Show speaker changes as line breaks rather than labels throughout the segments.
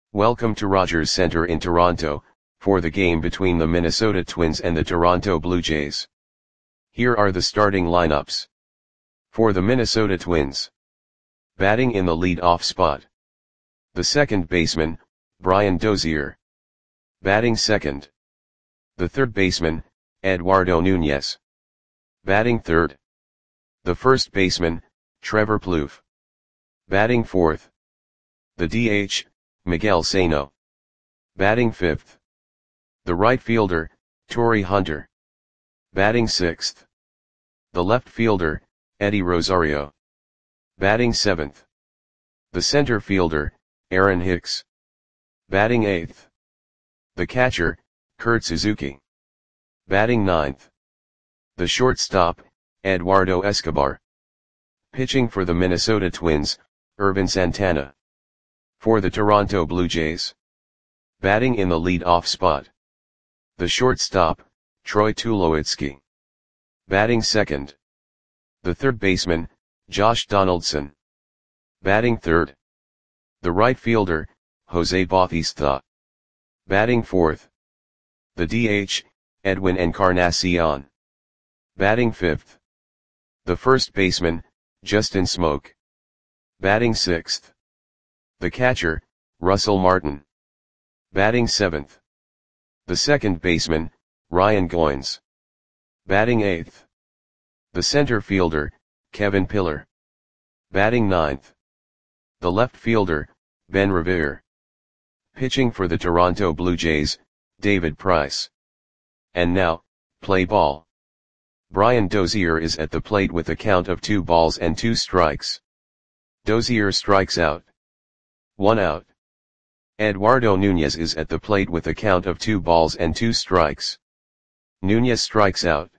Welcome to Rogers Centre in Toronto, for the game between the Minnesota Twins and the Toronto Blue Jays. Here are the starting lineups. For the Minnesota Twins. Batting in the lead-off spot. The second baseman, Brian Dozier. Batting second. The third baseman, Eduardo Nunez. Batting third. The first baseman, Trevor Plouffe. Batting fourth. The DH, Miguel Sano. Batting fifth. The right fielder, Torii Hunter. Batting sixth. The left fielder, Eddie Rosario. Batting seventh. The center fielder, Aaron Hicks. Batting eighth. The catcher, Kurt Suzuki. Batting ninth. The shortstop, Eduardo Escobar. Pitching for the Minnesota Twins, Ervin Santana. For the Toronto Blue Jays. Batting in the lead-off spot. The shortstop, Troy Tulowitzki. Batting second. The third baseman, Josh Donaldson. Batting third. The right fielder, Jose Bautista. Batting fourth. The DH, Edwin Encarnacion. Batting fifth. The first baseman, Justin Smoak. Batting sixth. The catcher, Russell Martin. Batting seventh. The second baseman, Ryan Goins. Batting eighth. The center fielder, Kevin Pillar. Batting ninth. The left fielder, Ben Revere. Pitching for the Toronto Blue Jays, David Price. And now, play ball. Brian Dozier is at the plate with a count of 2 balls and 2 strikes. Dozier strikes out. 1 out. Eduardo Nunez is at the plate with a count of 2 balls and 2 strikes. Nunez strikes out.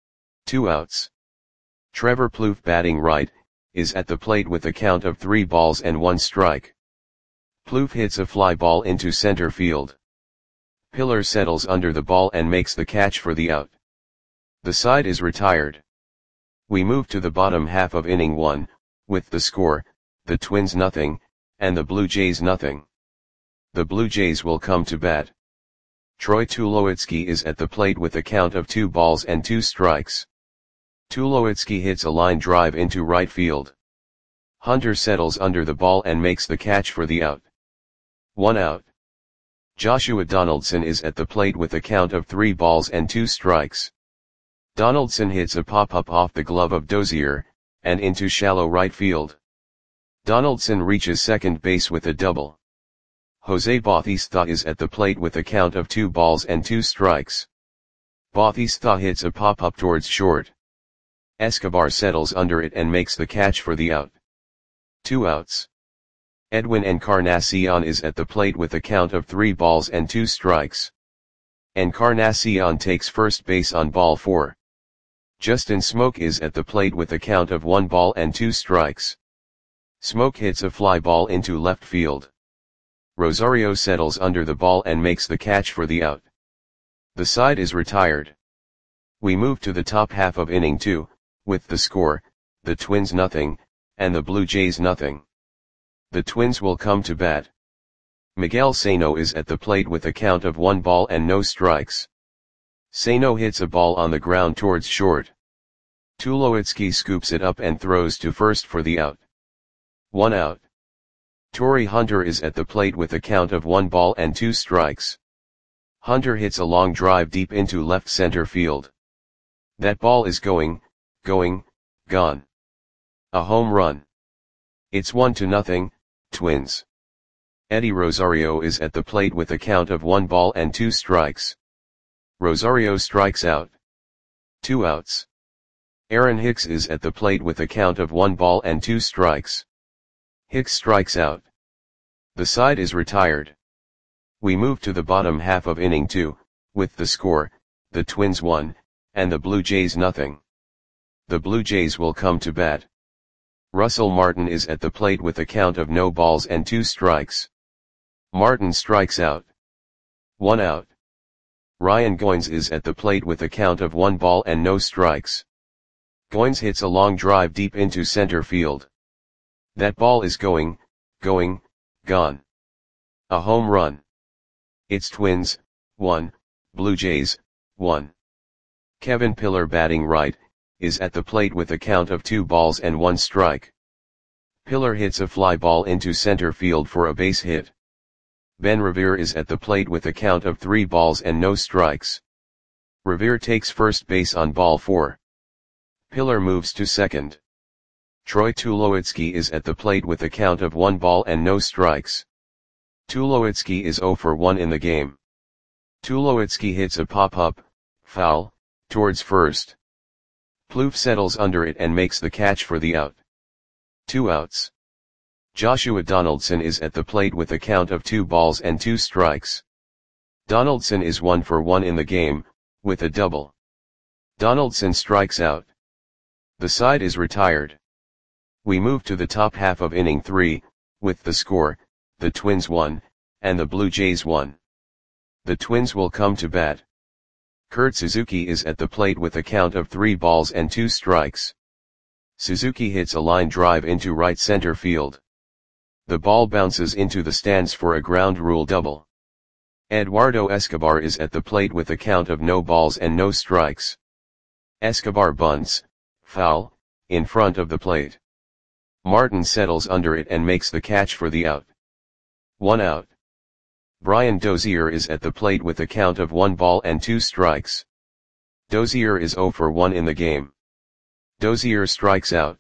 2 outs. Trevor Plouffe, batting right, is at the plate with a count of 3 balls and 1 strike. Plouffe hits a fly ball into center field. Pillar settles under the ball and makes the catch for the out. The side is retired. We move to the bottom half of inning 1, with the score, the Twins nothing, and the Blue Jays nothing. The Blue Jays will come to bat. Troy Tulowitzki is at the plate with a count of 2 balls and 2 strikes. Tulowitzki hits a line drive into right field. Hunter settles under the ball and makes the catch for the out. 1 out. Joshua Donaldson is at the plate with a count of 3 balls and 2 strikes. Donaldson hits a pop-up off the glove of Dozier, and into shallow right field. Donaldson reaches second base with a double. Jose Bautista is at the plate with a count of 2 balls and 2 strikes. Bautista hits a pop-up towards short. Escobar settles under it and makes the catch for the out. 2 outs. Edwin Encarnacion is at the plate with a count of 3 balls and 2 strikes. Encarnacion takes first base on ball 4. Justin Smoak is at the plate with a count of 1 ball and 2 strikes. Smoak hits a fly ball into left field. Rosario settles under the ball and makes the catch for the out. The side is retired. We move to the top half of inning 2, with the score, the Twins nothing, and the Blue Jays nothing. The Twins will come to bat. Miguel Sano is at the plate with a count of 1 ball and no strikes. Sano hits a ball on the ground towards short. Tulowitzki scoops it up and throws to first for the out. 1 out. Torii Hunter is at the plate with a count of 1 ball and 2 strikes. Hunter hits a long drive deep into left center field. That ball is going, gone. A home run. It's 1-0, Twins. Eddie Rosario is at the plate with a count of 1 ball and 2 strikes. Rosario strikes out. 2 outs. Aaron Hicks is at the plate with a count of 1 ball and 2 strikes. Hicks strikes out. The side is retired. We move to the bottom half of inning 2, with the score, the Twins 1, and the Blue Jays nothing. The Blue Jays will come to bat. Russell Martin is at the plate with a count of no balls and 2 strikes. Martin strikes out. 1 out. Ryan Goins is at the plate with a count of 1 ball and no strikes. Goins hits a long drive deep into center field. That ball is going, gone. A home run. It's Twins, 1, Blue Jays, 1. Kevin Pillar batting right, is at the plate with a count of 2 balls and 1 strike. Pillar hits a fly ball into center field for a base hit. Ben Revere is at the plate with a count of 3 balls and no strikes. Revere takes first base on ball 4. Pillar moves to second. Troy Tulowitzki is at the plate with a count of 1 ball and no strikes. Tulowitzki is 0 for 1 in the game. Tulowitzki hits a pop-up, foul, towards first. Plouffe settles under it and makes the catch for the out. 2 outs. Joshua Donaldson is at the plate with a count of 2 balls and 2 strikes. Donaldson is 1 for 1 in the game, with a double. Donaldson strikes out. The side is retired. We move to the top half of inning 3, with the score, the Twins 1, and the Blue Jays 1. The Twins will come to bat. Kurt Suzuki is at the plate with a count of 3 balls and 2 strikes. Suzuki hits a line drive into right center field. The ball bounces into the stands for a ground rule double. Eduardo Escobar is at the plate with a count of no balls and no strikes. Escobar bunts, foul, in front of the plate. Martin settles under it and makes the catch for the out. 1 out. Brian Dozier is at the plate with a count of 1 ball and 2 strikes. Dozier is 0 for 1 in the game. Dozier strikes out.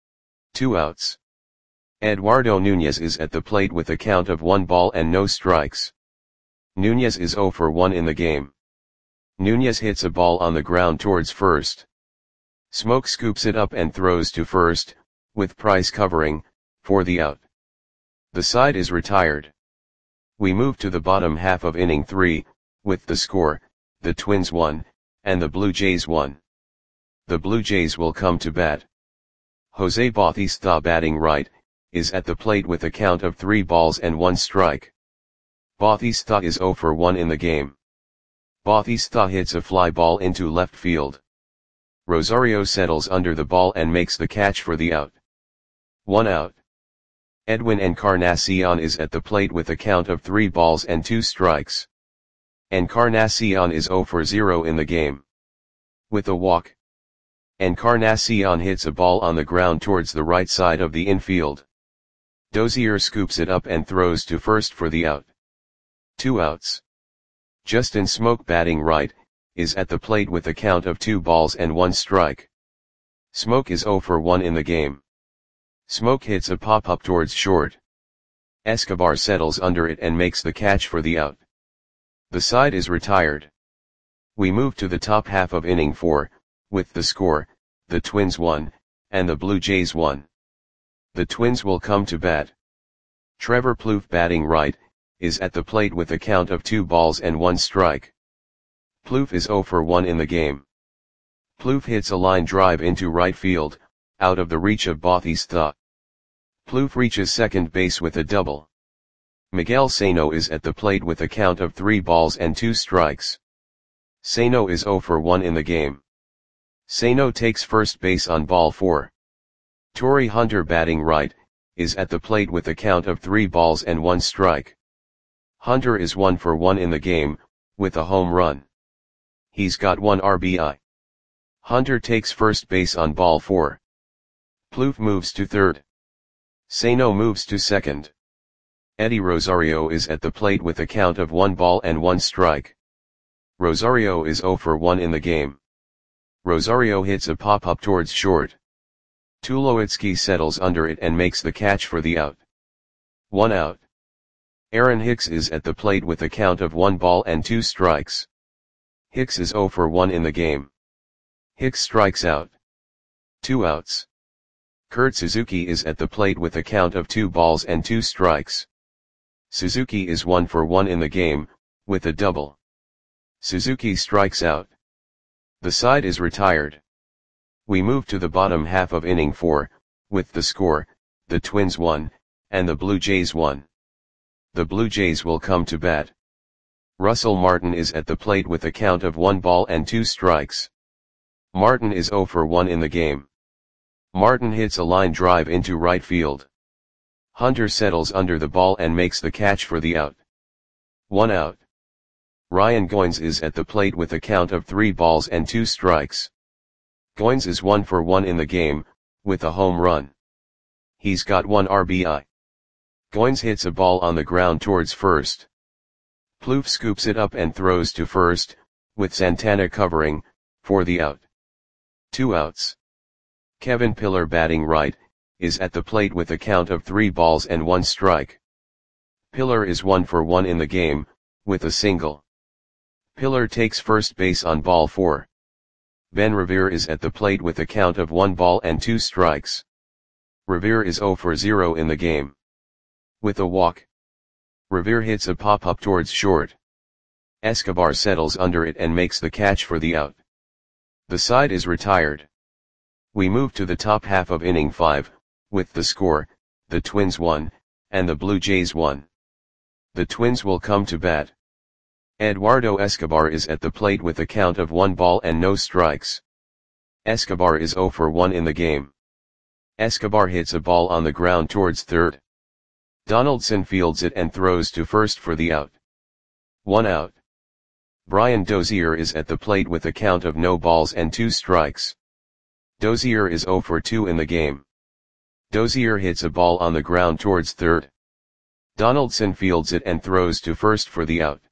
2 outs. Eduardo Nunez is at the plate with a count of 1 ball and no strikes. Nunez is 0 for 1 in the game. Nunez hits a ball on the ground towards first. Smoke scoops it up and throws to first, with Price covering, for the out. The side is retired. We move to the bottom half of inning 3, with the score, the Twins 1, and the Blue Jays 1. The Blue Jays will come to bat. Jose Bautista batting right, is at the plate with a count of 3 balls and 1 strike. Bautista is 0 for 1 in the game. Bautista hits a fly ball into left field. Rosario settles under the ball and makes the catch for the out. 1 out. Edwin Encarnacion is at the plate with a count of 3 balls and 2 strikes. Encarnacion is 0 for 0 in the game. With a walk, Encarnacion hits a ball on the ground towards the right side of the infield. Dozier scoops it up and throws to first for the out. 2 outs. Justin Smoke batting right, is at the plate with a count of 2 balls and 1 strike. Smoke is 0 for 1 in the game. Smoke hits a pop-up towards short. Escobar settles under it and makes the catch for the out. The side is retired. We move to the top half of inning 4, with the score, the Twins 1, and the Blue Jays 1. The Twins will come to bat. Trevor Plouffe batting right, is at the plate with a count of 2 balls and 1 strike. Plouffe is 0 for 1 in the game. Plouffe hits a line drive into right field, out of the reach of Bautista. Plouffe reaches second base with a double. Miguel Sano is at the plate with a count of 3 balls and 2 strikes. Sano is 0 for 1 in the game. Sano takes first base on ball 4. Torrey Hunter batting right, is at the plate with a count of 3 balls and 1 strike. Hunter is 1 for 1 in the game, with a home run. He's got 1 RBI. Hunter takes first base on ball 4. Plouffe moves to third. Sano moves to second. Eddie Rosario is at the plate with a count of 1 ball and 1 strike. Rosario is 0 for 1 in the game. Rosario hits a pop-up towards short. Tulowitzki settles under it and makes the catch for the out. 1 out. Aaron Hicks is at the plate with a count of 1 ball and 1 strike. Aaron Hicks strikes out. 2 outs. Joshua Donaldson is at the plate with a count of 2 balls and 2 strikes. Joshua Donaldson is 0 for 1 in the game. Joshua Donaldson hits a pop-up towards short. Tulowitzki settles under it and makes the catch for the out. 1 out. Aaron Hicks is at the plate with a count of 1 ball and 2 strikes. Hicks is 0 for 1 in the game. Hicks strikes out. 2 outs. Kurt Suzuki is at the plate with a count of 2 balls and 2 strikes. Suzuki is 1 for 1 in the game, with a double. Suzuki strikes out. The side is retired. We move to the bottom half of inning 4, with the score, the Twins 1, and the Blue Jays 1. The Blue Jays will come to bat. Russell Martin is at the plate with a count of 1 ball and 2 strikes. Martin is 0 for 1 in the game. Martin hits a line drive into right field. Hunter settles under the ball and makes the catch for the out. 1 out. Ryan Goins is at the plate with a count of 3 balls and 2 strikes. Goins is 1 for 1 in the game, with a home run. He's got 1 RBI. Goins hits a ball on the ground towards first. Plouffe scoops it up and throws to first, with Santana covering, for the out. 2 outs. Kevin Pillar, batting right, is at the plate with a count of 3 balls and 1 strike. Pillar is 1 for 1 in the game, with a single. Pillar takes first base on ball 4. Ben Revere is at the plate with a count of 1 ball and 2 strikes. Revere is 0 for 0 in the game. With a walk, Revere hits a pop-up towards short. Escobar settles under it and makes the catch for the out. The side is retired. We move to the top half of inning 5, with the score, the Twins 1, and the Blue Jays 1. The Twins will come to bat. Eduardo Escobar is at the plate with a count of 1 ball and no strikes. Escobar is 0 for 1 in the game. Escobar hits a ball on the ground towards third. Donaldson fields it and throws to first for the out. 1 out. Brian Dozier is at the plate with a count of no balls and 2 strikes. Dozier is 0 for 2 in the game. Dozier hits a ball on the ground towards third. Donaldson fields it and throws to first for the out.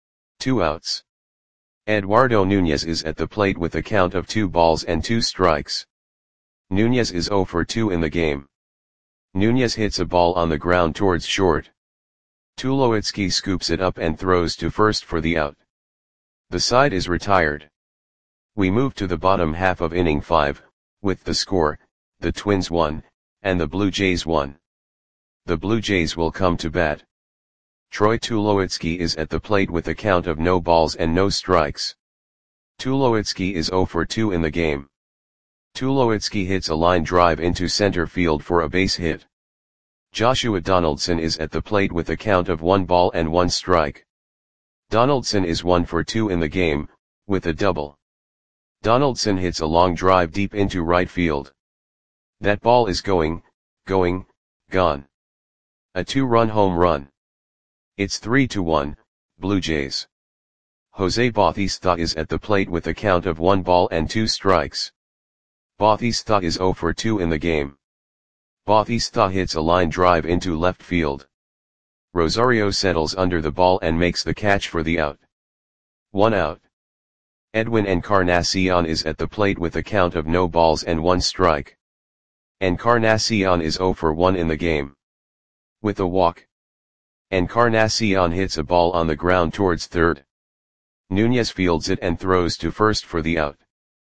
2 outs. Eduardo Nunez is at the plate with a count of 2 balls and 2 strikes. Nunez is 0 for 2 in the game. Nunez hits a ball on the ground towards short. Tulowitzki scoops it up and throws to first for the out. The side is retired. We move to the bottom half of inning 5, with the score, the Twins 1, and the Blue Jays 1. The Blue Jays will come to bat. Troy Tulowitzki is at the plate with a count of no balls and no strikes. Tulowitzki is 0 for 2 in the game. Tulowitzki hits a line drive into center field for a base hit. Joshua Donaldson is at the plate with a count of 1 ball and 1 strike. Donaldson is 1 for 2 in the game, with a double. Donaldson hits a long drive deep into right field. That ball is gone. A 2-run home run. It's 3-1, Blue Jays. Jose Bautista is at the plate with a count of 1 ball and 2 strikes. Bautista is 0 for 2 in the game. Bautista hits a line drive into left field. Rosario settles under the ball and makes the catch for the out. 1 out. Edwin Encarnacion is at the plate with a count of no balls and 1 strike. Encarnacion is 0 for 1 in the game. With a walk, Encarnacion hits a ball on the ground towards third. Nunez fields it and throws to first for the out.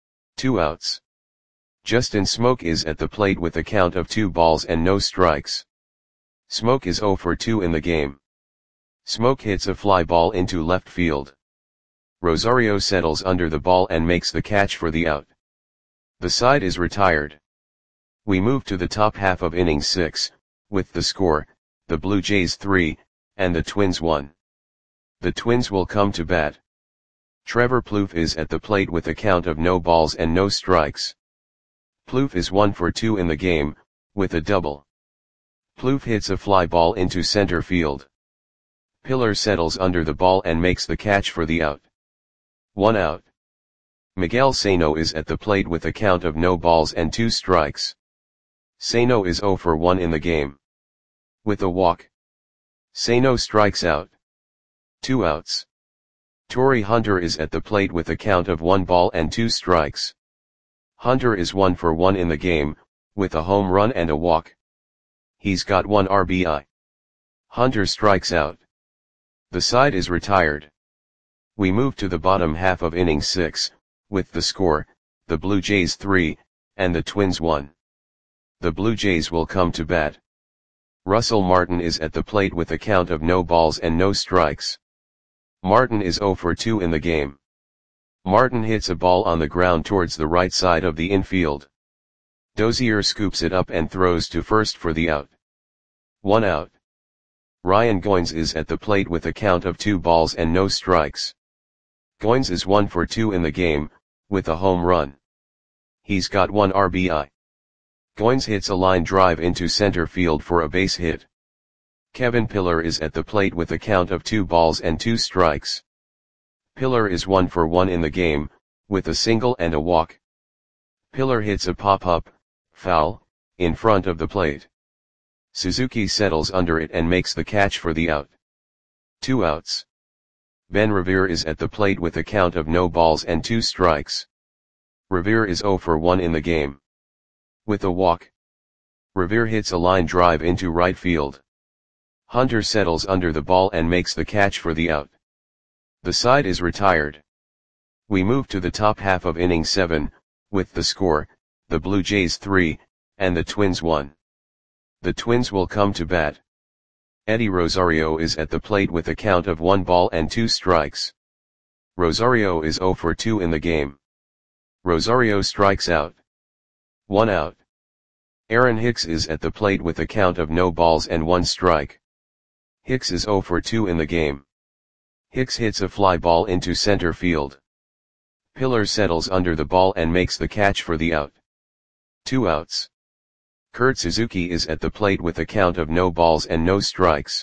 2 outs. Justin Smoke is at the plate with a count of 2 balls and no strikes. Smoke is 0 for 2 in the game. Smoke hits a fly ball into left field. Rosario settles under the ball and makes the catch for the out. The side is retired. We move to the top half of inning 6, with the score, the Blue Jays 3, and the Twins 1. The Twins will come to bat. Trevor Plouffe is at the plate with a count of no balls and no strikes. Plouffe is 1 for 2 in the game, with a double. Plouffe hits a fly ball into center field. Pillar settles under the ball and makes the catch for the out. 1 out. Miguel Sano is at the plate with a count of no balls and 2 strikes. Sano is 0 for 1 in the game. With a walk, Sano strikes out. 2 outs. Torrey Hunter is at the plate with a count of 1 ball and 2 strikes. Hunter is 1 for 1 in the game, with a home run and a walk. He's got 1 RBI. Hunter strikes out. The side is retired. We move to the bottom half of inning 6, with the score, the Blue Jays 3, and the Twins 1. The Blue Jays will come to bat. Russell Martin is at the plate with a count of no balls and no strikes. Martin is 0 for 2 in the game. Martin hits a ball on the ground towards the right side of the infield. Dozier scoops it up and throws to first for the out. 1 out. Ryan Goins is at the plate with a count of 2 balls and no strikes. Goins is 1 for 2 in the game, with a home run. He's got 1 RBI. Goins hits a line drive into center field for a base hit. Kevin Pillar is at the plate with a count of 2 balls and 2 strikes. Pillar is 1 for 1 in the game, with a single and a walk. Pillar hits a pop-up, foul, in front of the plate. Suzuki settles under it and makes the catch for the out. 2 outs. Ben Revere is at the plate with a count of no balls and 2 strikes. Revere is 0 for 1 in the game. With a walk. Revere hits a line drive into right field. Hunter settles under the ball and makes the catch for the out. The side is retired. We move to the top half of inning 7, with the score, the Blue Jays 3, and the Twins 1. The Twins will come to bat. Eddie Rosario is at the plate with a count of 1 ball and 2 strikes. Rosario is 0 for 2 in the game. Rosario strikes out. 1 out. Aaron Hicks is at the plate with a count of no balls and 1 strike. Hicks is 0 for 2 in the game. Hicks hits a fly ball into center field. Pillar settles under the ball and makes the catch for the out. 2 outs. Kurt Suzuki is at the plate with a count of no balls and no strikes.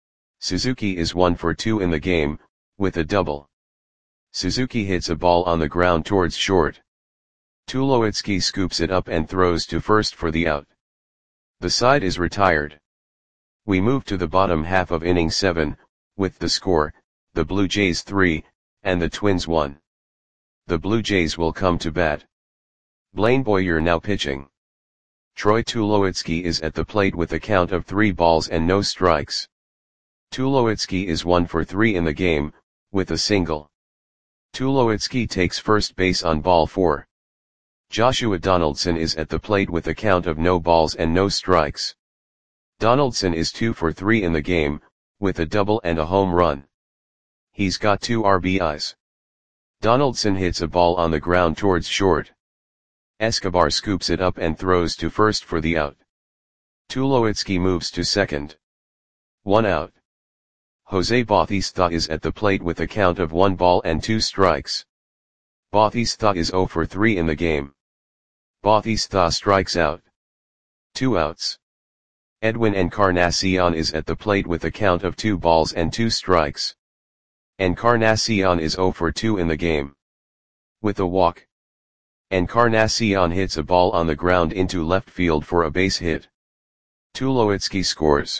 Suzuki is 1 for 2 in the game, with a double. Suzuki hits a ball on the ground towards short. Tulowitzki scoops it up and throws to first for the out. The side is retired. We move to the bottom half of inning 7, with the score, the Blue Jays 3, and the Twins 1. The Blue Jays will come to bat. Blaine Boyer now pitching. Troy Tulowitzki is at the plate with a count of 3 balls and no strikes. Tulowitzki is 1 for 3 in the game, with a single. Tulowitzki takes first base on ball 4. Joshua Donaldson is at the plate with a count of no balls and no strikes. Donaldson is 2 for 3 in the game, with a double and a home run. He's got 2 RBIs. Donaldson hits a ball on the ground towards short. Escobar scoops it up and throws to first for the out. Tulowitzki moves to second. 1 out. Jose Bautista is at the plate with a count of 1 ball and 2 strikes. Bautista is 0 for 3 in the game. Bautista strikes out. 2 outs. Edwin Encarnacion is at the plate with a count of 2 balls and 2 strikes. Encarnacion is 0 for 2 in the game. With a walk. Encarnacion hits a ball on the ground into left field for a base hit. Tulowitzki scores.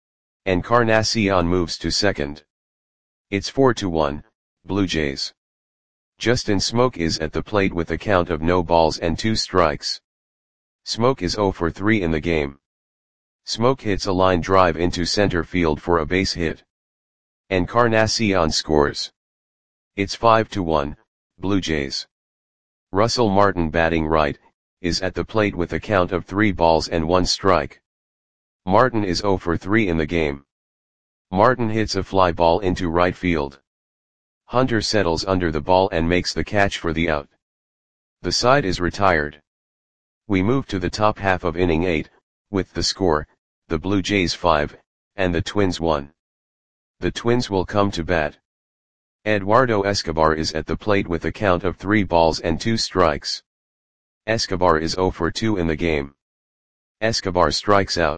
Encarnacion moves to second. It's 4-1, Blue Jays. Justin Smoke is at the plate with a count of no balls and 2 strikes. Smoke is 0 for 3 in the game. Smoke hits a line drive into center field for a base hit. Encarnacion scores. It's 5-1, Blue Jays. Russell Martin batting right, is at the plate with a count of 3 balls and 1 strike. Martin is 0 for 3 in the game. Martin hits a fly ball into right field. Hunter settles under the ball and makes the catch for the out. The side is retired. We move to the top half of inning 8, with the score, the Blue Jays 5, and the Twins 1. The Twins will come to bat. Eduardo Escobar is at the plate with a count of 3 balls and 2 strikes. Escobar is 0 for 2 in the game. Escobar strikes out.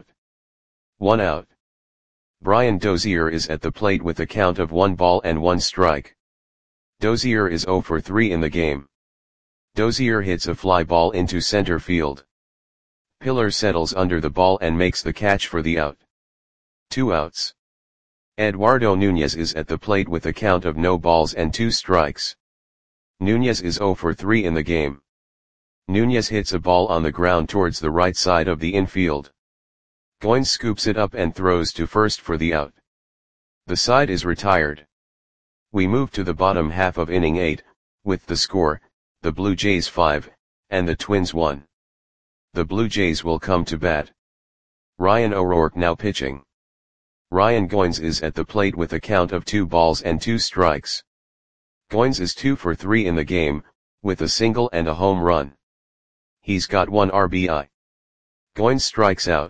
1 out. Brian Dozier is at the plate with a count of 1 ball and 1 strike. Dozier is 0 for 3 in the game. Dozier hits a fly ball into center field. Pillar settles under the ball and makes the catch for the out. 2 outs. Eduardo Nunez is at the plate with a count of no balls and 2 strikes. Nunez is 0 for 3 in the game. Nunez hits a ball on the ground towards the right side of the infield. Goins scoops it up and throws to first for the out. The side is retired. We move to the bottom half of inning 8, with the score, the Blue Jays 5, and the Twins 1. The Blue Jays will come to bat. Ryan O'Rourke now pitching. Ryan Goins is at the plate with a count of 2 balls and 2 strikes. Goins is 2 for 3 in the game, with a single and a home run. He's got 1 RBI. Goins strikes out.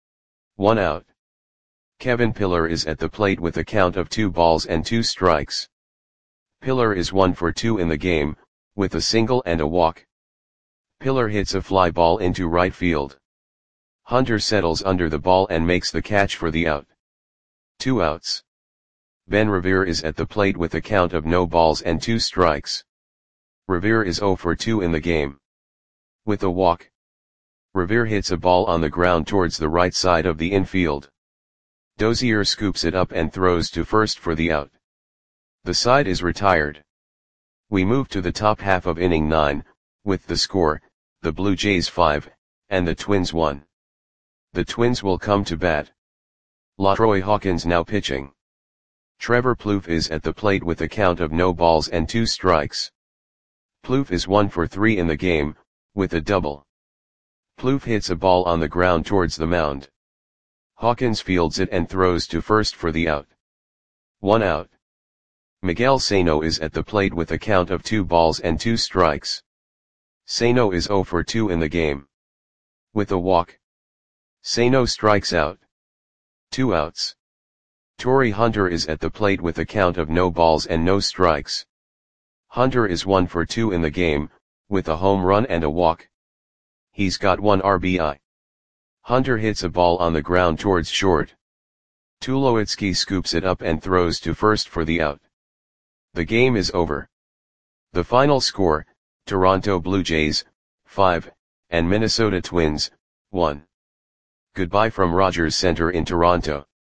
1 out. Kevin Pillar is at the plate with a count of 2 balls and 2 strikes. Pillar is 1 for 2 in the game, with a single and a walk. Pillar hits a fly ball into right field. Hunter settles under the ball and makes the catch for the out. 2 outs. Ben Revere is at the plate with a count of no balls and 2 strikes. Revere is 0 for 2 in the game. With a walk, Revere hits a ball on the ground towards the right side of the infield. Dozier scoops it up and throws to first for the out. The side is retired. We move to the top half of inning 9, with the score, the Blue Jays 5, and the Twins 1. The Twins will come to bat. LaTroy Hawkins now pitching. Trevor Plouffe is at the plate with a count of no balls and 2 strikes. Plouffe is 1 for 3 in the game, with a double. Plouffe hits a ball on the ground towards the mound. Hawkins fields it and throws to first for the out. 1 out. Miguel Sano is at the plate with a count of 2 balls and 2 strikes. Sano is 0 for 2 in the game. With a walk, Sano strikes out. 2 outs. Torrey Hunter is at the plate with a count of no balls and no strikes. Hunter is 1 for 2 in the game, with a home run and a walk. He's got 1 RBI. Hunter hits a ball on the ground towards short. Tulowitzki scoops it up and throws to first for the out. The game is over. The final score, Toronto Blue Jays, 5, and Minnesota Twins, 1. Goodbye from Rogers Center in Toronto.